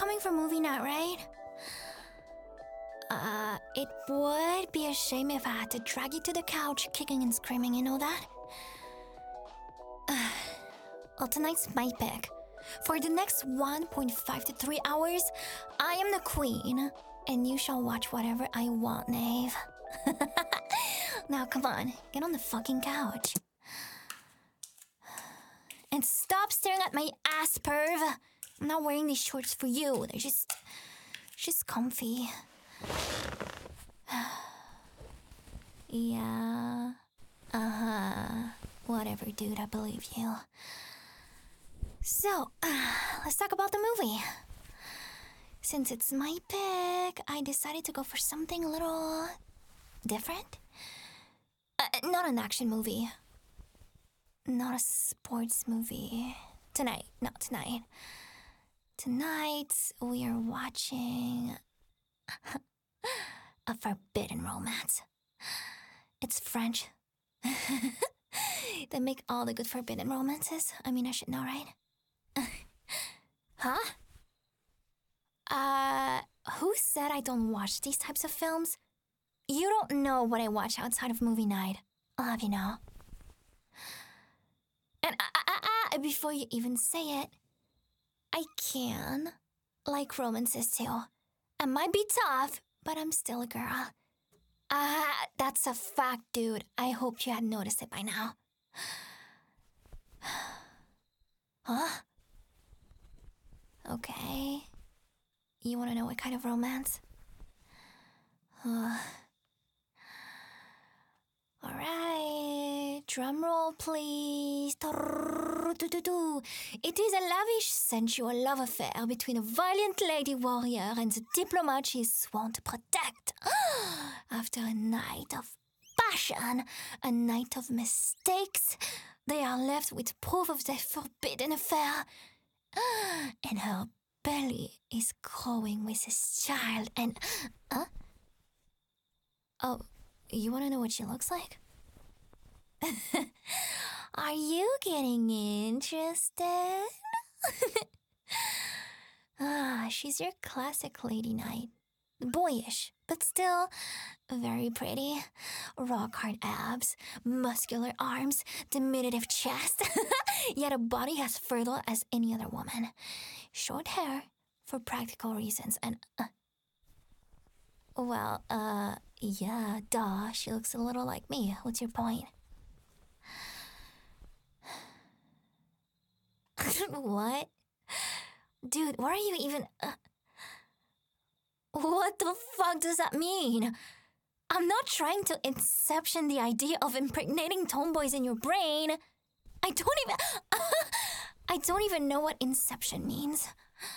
coming for movie night, right? It would be a shame if I had to drag you to the couch kicking and screaming, you know that? Well, tonight's my pick. For the next 1.5 to 3 hours, I am the queen, and you shall watch whatever I want, Knave. Now, come on, get on the fucking couch. And stop staring at my ass, perv. I'm not wearing these shorts for you. They're just comfy. Yeah. Whatever, dude, I believe you. So, let's talk about the movie. Since it's my pick, I decided to go for something a little different. Not an action movie. Not a sports movie. Tonight, not tonight. Tonight, we are watching a forbidden romance. It's French. They make all the good forbidden romances. I mean, I should know, right? Huh? Who said I don't watch these types of films? You don't know what I watch outside of movie night. I'll have you know. And before you even say it, I can like romances too. I might be tough, but I'm still a girl. That's a fact, dude. I hope you had noticed it by now. Huh? Okay. You wanna know what kind of romance? Alright, drum roll please. It is a lavish, sensual love affair between a violent lady warrior and the diplomat she is sworn to protect. After a night of passion, a night of mistakes, they are left with proof of their forbidden affair. And her belly is growing with his child and... Oh, you want to know what she looks like? Are you getting interested? She's your classic lady knight. Boyish, but still very pretty. Rock-hard abs, muscular arms, diminutive chest, yet a body as fertile as any other woman. Short hair for practical reasons and... yeah, duh, she looks a little like me. What's your point? What? Dude, why are you even... What the fuck does that mean? I'm not trying to inception the idea of impregnating tomboys in your brain. I don't even know what inception means.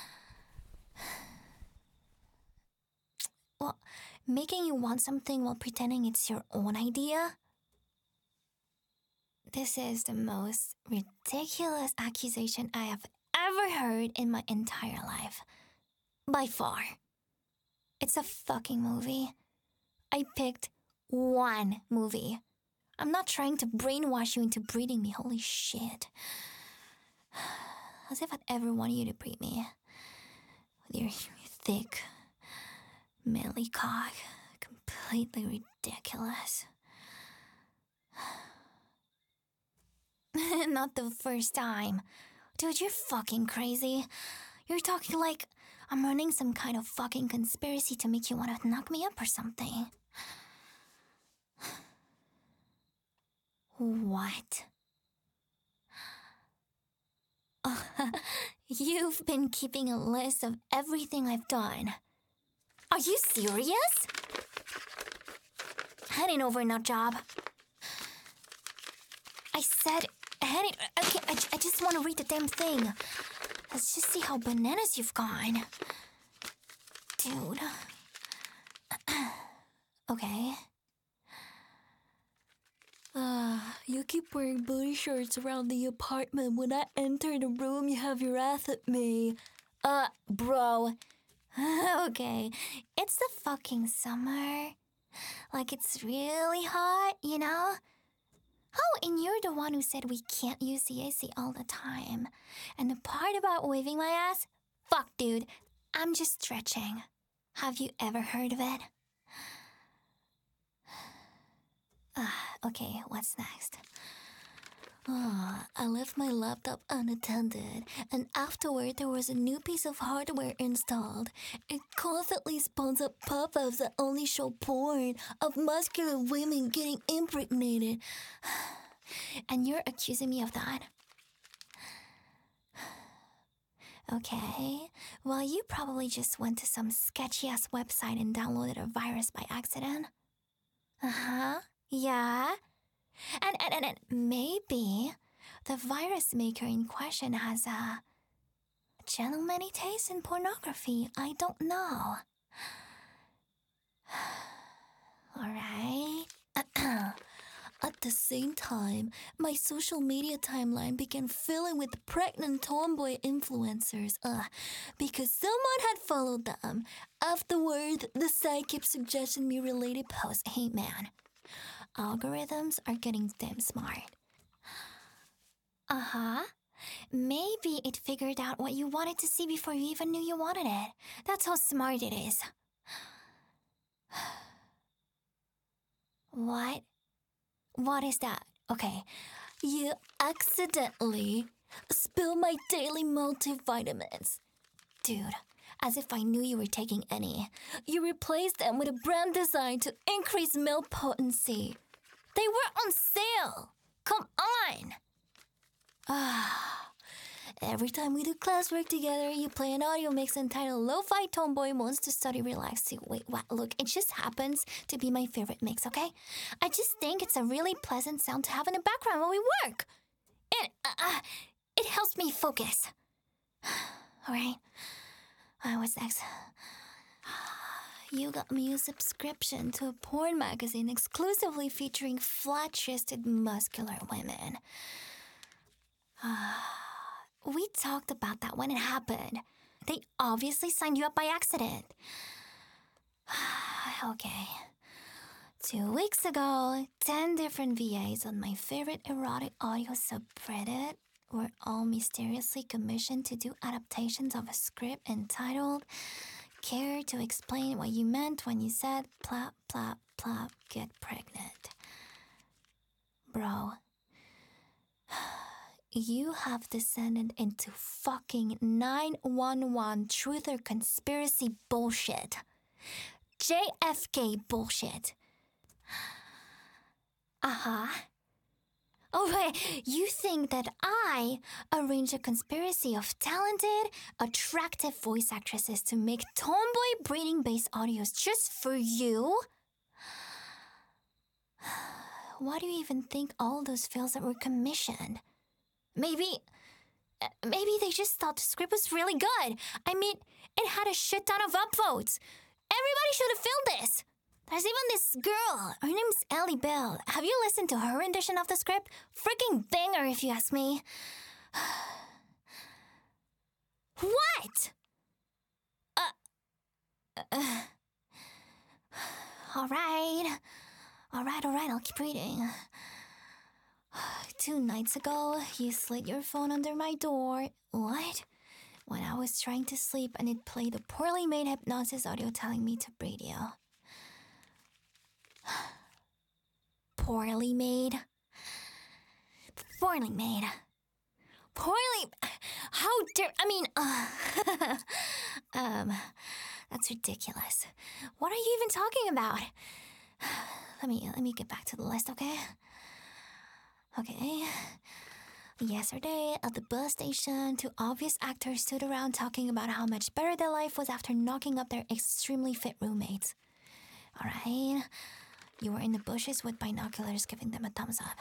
Well, making you want something while pretending it's your own idea? This is the most ridiculous accusation I have ever heard in my entire life. By far. It's a fucking movie. I picked one movie. I'm not trying to brainwash you into breeding me, holy shit. As if I'd ever want you to breed me. With your thick... manly cock. Completely ridiculous. Not the first time. Dude, you're fucking crazy. You're talking like I'm running some kind of fucking conspiracy to make you want to knock me up or something. What? You've been keeping a list of everything I've done. Are you serious? Head it over, nut job. I said, head it... Okay, I just want to read the damn thing. Let's just see how bananas you've gone. Dude. Okay. You keep wearing booty shorts around the apartment. When I enter the room, you have your ass at me. Bro... Okay, it's the fucking summer. Like, it's really hot, you know? Oh, and you're the one who said we can't use the AC all the time. And the part about waving my ass? Fuck, dude. I'm just stretching. Have you ever heard of it? Okay, what's next? I left my laptop unattended, and afterward there was a new piece of hardware installed. It constantly spawns up pop-ups that only show porn of muscular women getting impregnated. And you're accusing me of that? Okay, well, you probably just went to some sketchy-ass website and downloaded a virus by accident. Uh-huh, yeah. And maybe the virus maker in question has a gentlemanly taste in pornography. I don't know. Alright. At the same time, my social media timeline began filling with pregnant tomboy influencers, because someone had followed them. Afterward, the site kept suggesting me related posts. Hey man, algorithms are getting damn smart. Uh-huh. Maybe it figured out what you wanted to see before you even knew you wanted it. That's how smart it is. What? What is that? Okay. You accidentally spilled my daily multivitamins. Dude, as if I knew you were taking any. You replaced them with a brand designed to increase milk potency. They were on sale. Come on. Every time we do classwork together, you play an audio mix entitled Lo-Fi Tomboy Wants to Study Relax Too. Wait, what? Look, it just happens to be my favorite mix, okay? I just think it's a really pleasant sound to have in the background while we work. And, it helps me focus. Alright. What's next? You got me a subscription to a porn magazine exclusively featuring flat-chested, muscular women. We talked about that when it happened. They obviously signed you up by accident. Okay. 2 weeks ago, 10 different VAs on my favorite erotic audio subreddit were all mysteriously commissioned to do adaptations of a script entitled Care to Explain What You Meant When You Said Plop, Plop, Plop, Get Pregnant. Bro. You have descended into fucking 911 truth or conspiracy bullshit. JFK bullshit. Uh-huh. Oh, wait, you think that I arranged a conspiracy of talented, attractive voice actresses to make tomboy breeding-based audios just for you? Why do you even think all those fails that were commissioned? Maybe they just thought the script was really good. I mean, it had a shit ton of upvotes. Everybody should have filmed this. There's even this girl. Her name's Ellie Bell. Have you listened to her rendition of the script? Freaking banger, if you ask me. What? All right, I'll keep reading. 2 nights ago, you slid your phone under my door. What? When I was trying to sleep and it played a poorly made hypnosis audio telling me to breed you. Poorly made? Poorly made. Poorly... How dare... I mean... That's ridiculous. What are you even talking about? Let me get back to the list, okay? Okay. Yesterday, at the bus station, 2 obvious actors stood around talking about how much better their life was after knocking up their extremely fit roommates. Alright? You were in the bushes with binoculars giving them a thumbs up.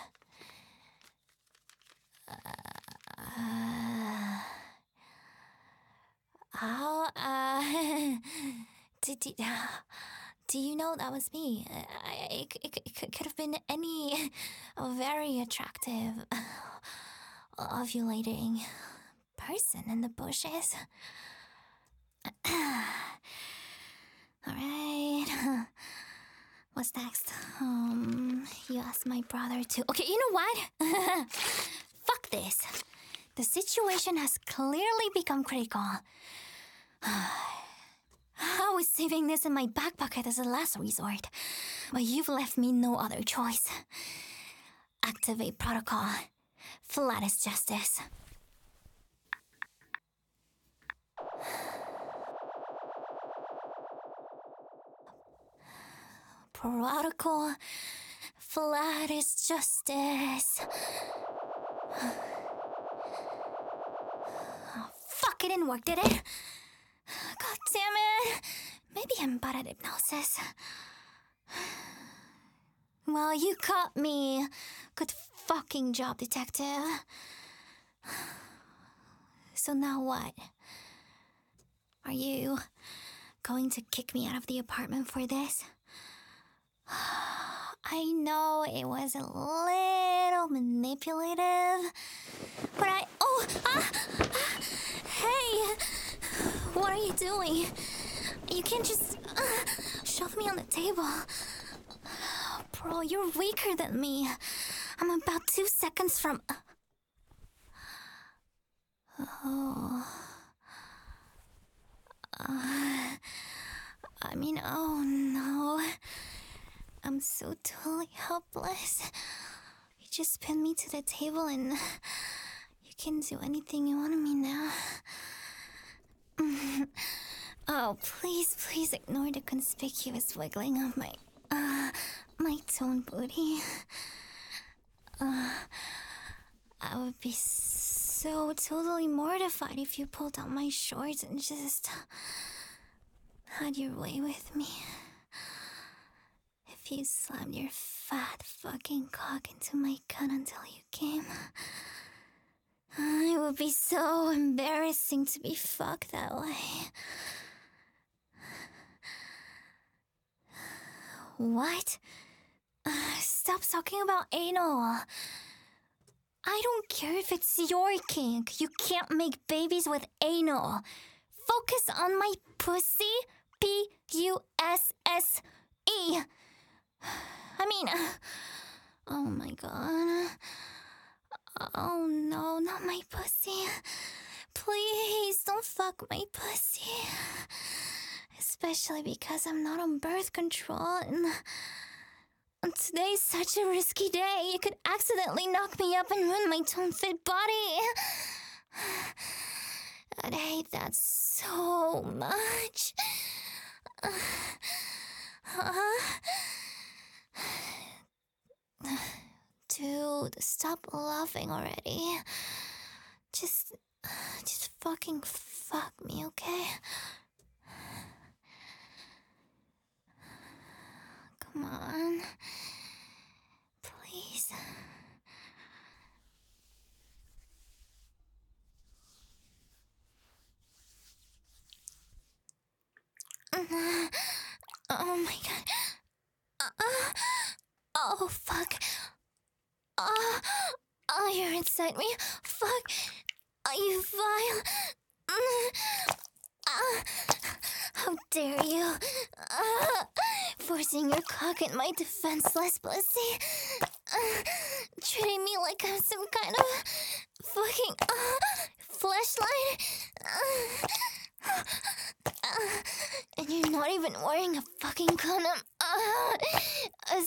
Do you know that was me? It could have been any very attractive, ovulating person in the bushes. Alright. What's next? You asked my brother to... Okay, you know what? Fuck this. The situation has clearly become critical. I was saving this in my back pocket as a last resort, but you've left me no other choice. Activate protocol. Flat as justice. Protocol. Flat as justice. Oh, fuck, it didn't work, did it? God damn it. Maybe I'm bad at hypnosis. Well, you caught me. Good fucking job, detective. So now what? Are you going to kick me out of the apartment for this? I know it was a little manipulative, but hey! What are you doing? You can't just shove me on the table. Bro, you're weaker than me. I'm about 2 seconds from... oh no. I'm so totally helpless. You just pinned me to the table and you can do anything you want of me now. Oh, please ignore the conspicuous wiggling of my toned booty. I would be so totally mortified if you pulled out my shorts and just had your way with me. If you slammed your fat fucking cock into my cunt until you came. It would be so embarrassing to be fucked that way. What? Stop talking about anal. I don't care if it's your kink. You can't make babies with anal. Focus on my pussy. Pusse. Oh my god. Oh no, not my pussy. Please don't fuck my pussy. Especially because I'm not on birth control and today's such a risky day. You could accidentally knock me up and ruin my tone-fit body. I'd hate that so much. Dude, stop laughing already. Just fucking fuck me, okay? Come on. Please. Oh my god. Oh fuck. Oh, you're inside me. Fuck. You vile. How dare you? Forcing your cock in my defenseless pussy. Treating me like I'm some kind of fucking fleshlight. And you're not even wearing a fucking condom. A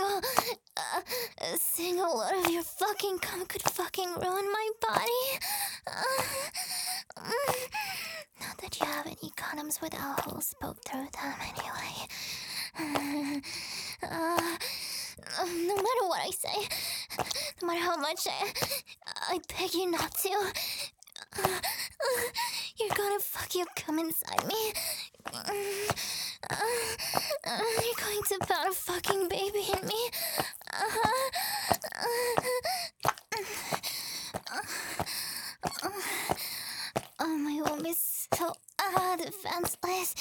single load of your fucking cum could fucking ruin my body. Not that you have any condoms without holes poked through them anyway. No matter what I say, no matter how much I beg you not to, you're gonna fucking come inside me. You're going to pound a fucking baby in me. Oh, my womb is so defenseless.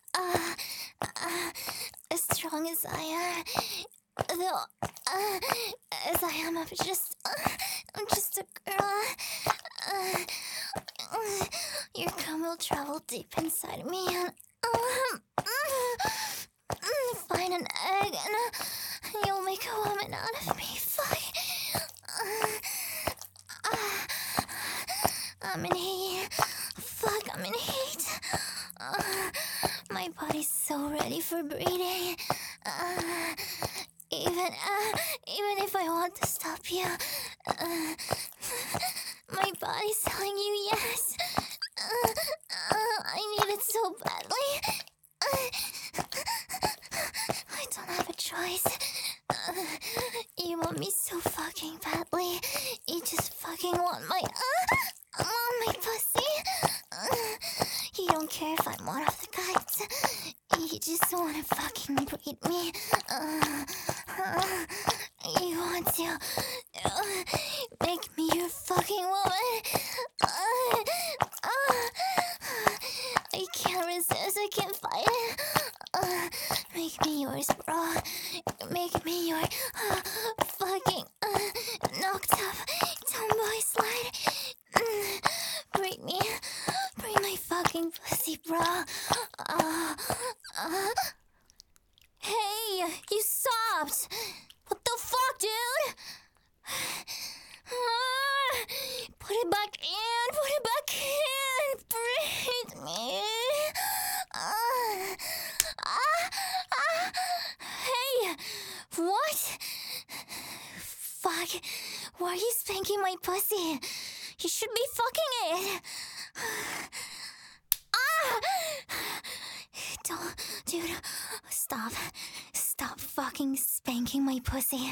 As strong as I am, though as I am, I'm just a girl. Your cum will travel deep inside me and find an egg and you'll make a woman out of me. Fuck. I'm in heat. Fuck, I'm in heat. My breathing. Even if I want to stop you, my body's telling you yes. I need it so badly. I don't have a choice. You want me so fucking badly. You just fucking want my pussy. You don't care if I'm one of the guys. You just wanna fucking breed me. You want to make me your fucking woman. I can't resist. I can't fight it. Make me yours, bro. Make me your fucking knocked up tomboy slide. Breed me. Bring my fucking pussy, bro. Hey, you stopped. What the fuck, dude? Put it back in. Put it back in. Breathe me. Hey, what? Fuck. Why are you spanking my pussy? You should be fucking it. Don't, dude, stop. Stop fucking spanking my pussy.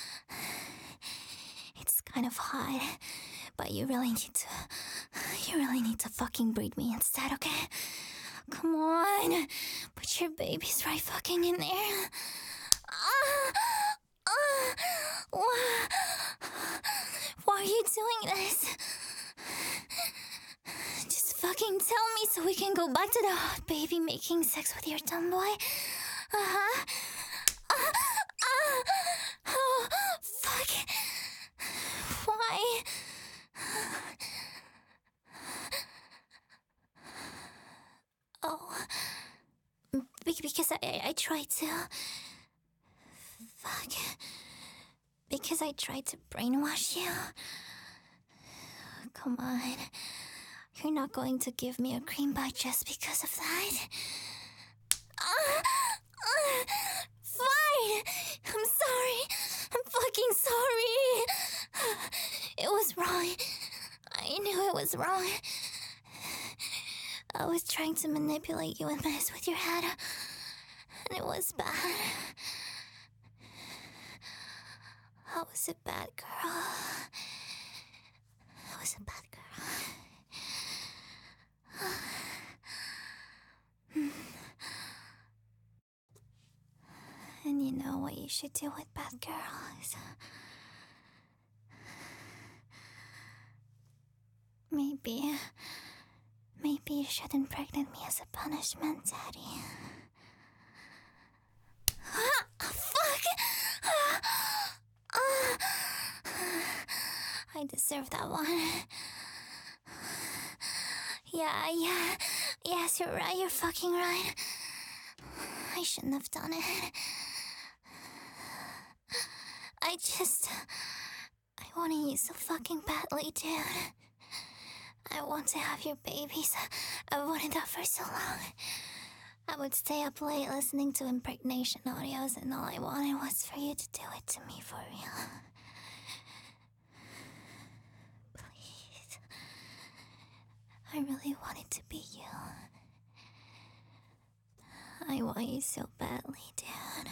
It's kind of hot, but you really need to fucking breed me instead, okay? Come on, put your babies right fucking in there. Why are you doing this? Just fucking tell me so we can go back to the hot baby making sex with your tomboy. Oh, fuck. Why? Oh, because I tried to. Fuck. Because I tried to brainwash you. Come on. You're not going to give me a cream pie just because of that. Fine! I'm sorry. I'm fucking sorry. It was wrong. I knew it was wrong. I was trying to manipulate you and mess with your head. And it was bad. I was a bad girl. I was a bad girl. And you know what you should do with bad girls? Maybe you should impregnate me as a punishment, Daddy. Fuck! I deserve that one. Yes, you're right, you're fucking right. I shouldn't have done it. I wanted you so fucking badly, dude. I want to have your babies. I wanted that for so long. I would stay up late listening to impregnation audios, and all I wanted was for you to do it to me for real. Please. I really wanted to be you. I want you so badly, dude.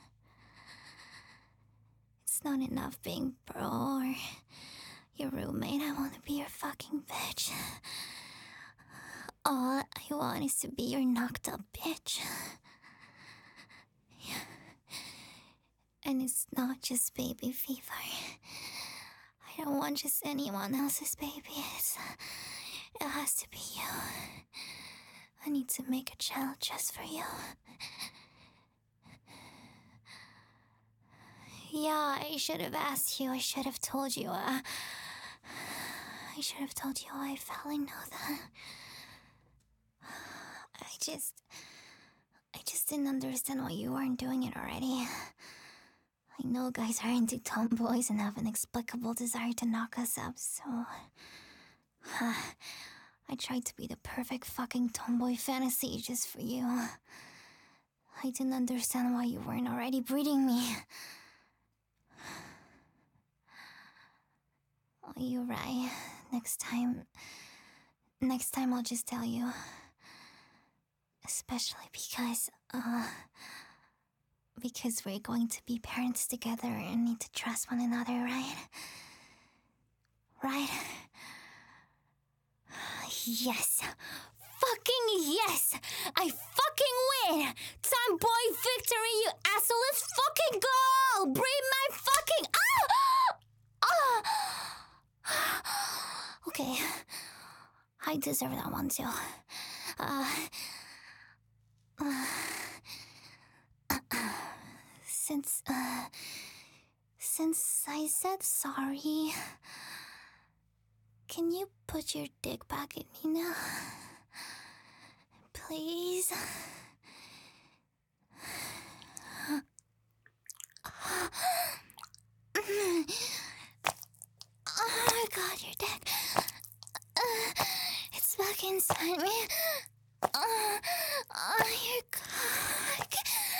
It's not enough being bro or your roommate. I want to be your fucking bitch. All I want is to be your knocked up bitch. Yeah. And it's not just baby fever. I don't want just anyone else's baby. It has to be you. I need to make a child just for you. Yeah, I should have asked you. I should have told you. I should have told you how I felt. I know that. I just didn't understand why you weren't doing it already. I know guys are into tomboys and have an inexplicable desire to knock us up, so... I tried to be the perfect fucking tomboy fantasy just for you. I didn't understand why you weren't already breeding me. Oh, you're right. Next time I'll just tell you. Especially because we're going to be parents together and need to trust one another, right? Right? Yes. Fucking yes! I fucking win! Tomboy victory, you asshole! Let's fucking go! Breathe my fucking... Okay. I deserve that one too. Since I said sorry, can you put your dick back in me now? Please? Oh my god, your dick. It's back inside me. Your cock.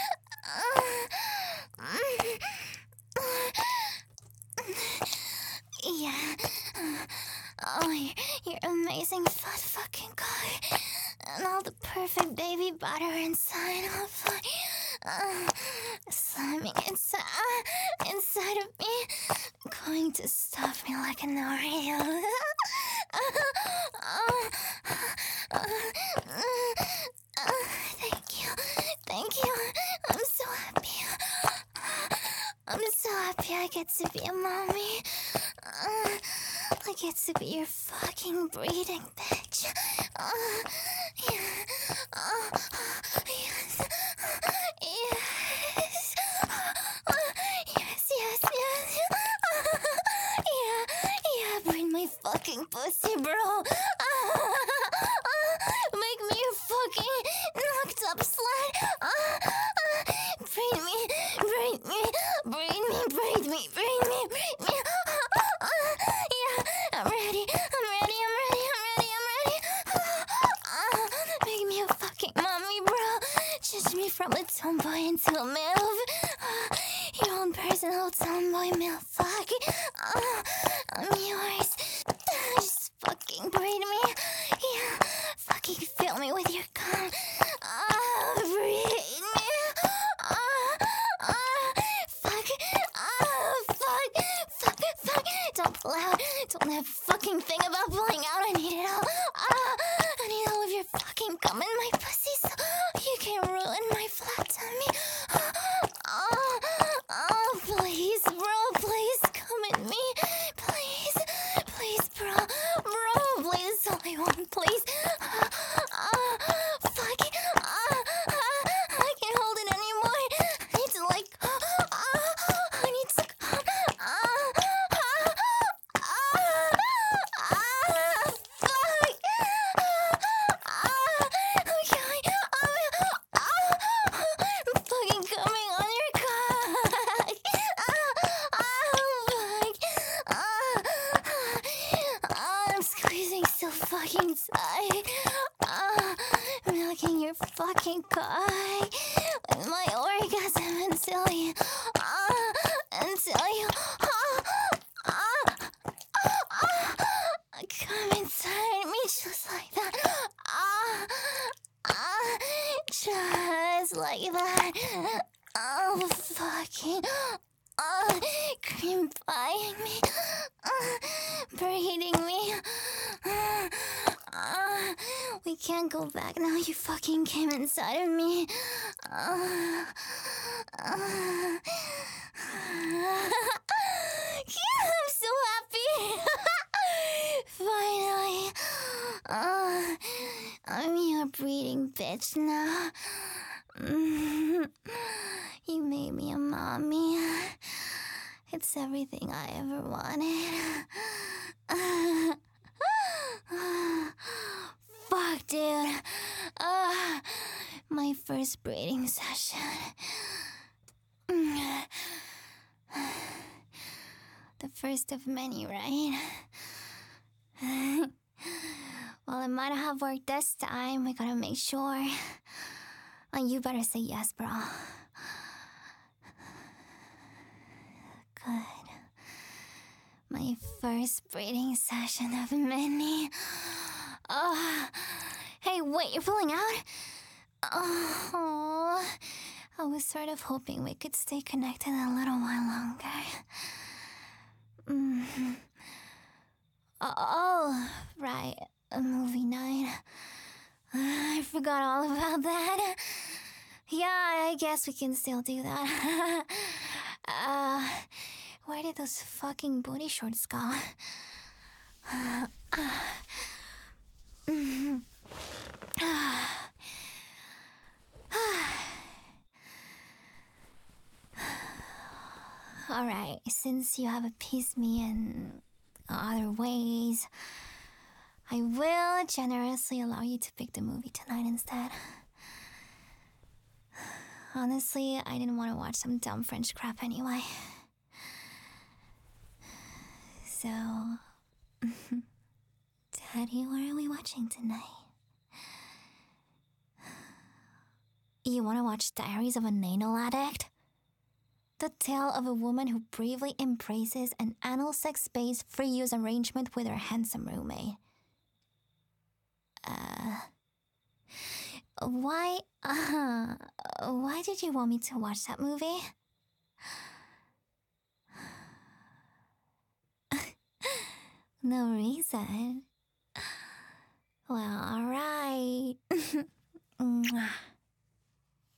Yeah. Oh, your amazing fat fucking cock. And all the perfect baby butter inside. Oh, fuck. Slamming inside of me. Going to stuff me like an Oreo. Thank you. I'm so happy. I get to be a mommy. I get to be your fucking breeding bitch. Yeah. Yes. Yes. Yes. Yeah, breed my fucking pussy, bro. Make me your fucking knocked up slut. Breed me. Yeah, I'm ready. Make me a fucking mommy, bro. Change me from a tomboy into a MILF. Your own personal tomboy MILF. Fuck. I'm yours. Just fucking breed me. Yeah, fucking fill me with your cum. Breed me. Fuck. Don't pull out. Don't have a fucking thing about pulling out. I need it all. I need all of your fucking cum in my pussy so you can ruin my flat tummy. Please, bro. Please come at me. Please, bro. Please, that's all I want. Please. Fuck. I can't hold it anymore. I need to like. I need to come. Fuck. Okay. I'm fucking coming on your cock. I'm squeezing so fucking tight. Milking your fucking cock with my orgasm until you come inside me just like that. Just like that. Oh, fucking. Cream pieing me. Breeding me. We can't go back now. You fucking came inside of me. Yeah, I'm so happy. Finally. I'm your breeding bitch now. You made me a mommy. It's everything I ever wanted. Fuck, dude. My first breeding session. The first of many, right? Well, it might have worked this time. We gotta make sure. You better say yes, bro. Good. My first breeding session of many. Oh. Hey, wait, you're pulling out? Oh. I was sort of hoping we could stay connected a little while longer. Oh, right. A movie night. I forgot all about that. Yeah, I guess we can still do that. Where did those fucking booty shorts go? Alright, since you have appeased me in other ways, I will generously allow you to pick the movie tonight instead. Honestly, I didn't want to watch some dumb French crap anyway. So, Daddy, what are we watching tonight? You want to watch Diaries of an Anal Addict? The tale of a woman who bravely embraces an anal sex-based free-use arrangement with her handsome roommate. Why did you want me to watch that movie? No reason. Well, alright.